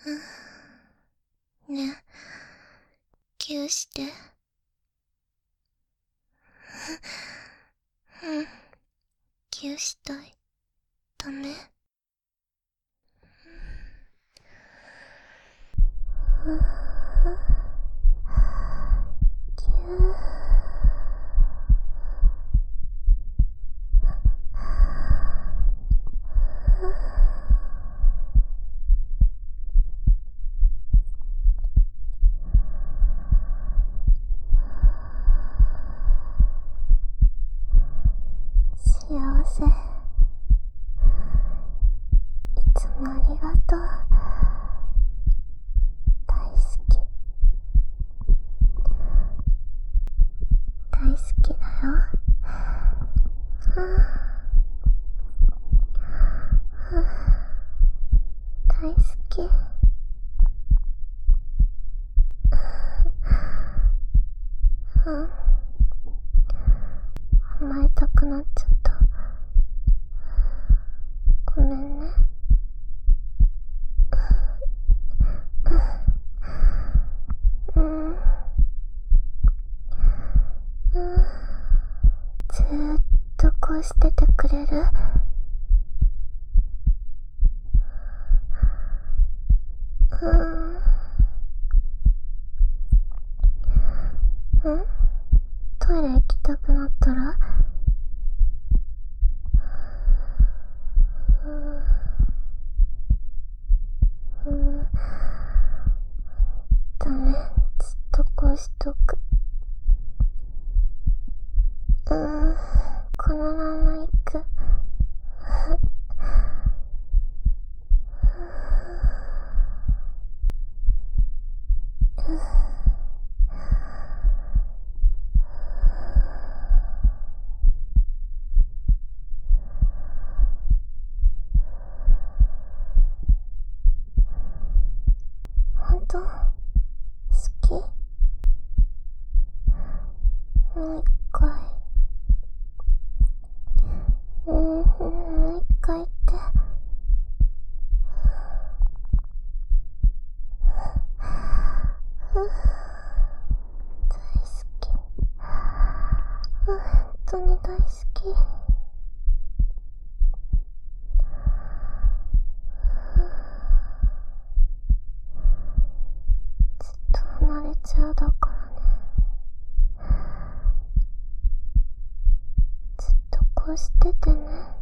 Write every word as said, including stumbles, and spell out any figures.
ねえ、キューして。うん、キューしたい。ダメ？キュー。幸せ。いつもありがとう。大好き。大好きだよ。大好き。うん。甘えたくなっちゃった。ごめんね。うん。うん。ずーっとこうしててくれる？うん。うん？トイレ行きたくなったら？うん。うん。ダメ。ずっとこうしとく。うん。このまま行く。ほんと？好き？もう一回。うん、もう一回言って。大好き。本当に大好き。ずっと離れちゃうだからね。ずっとこうしててね。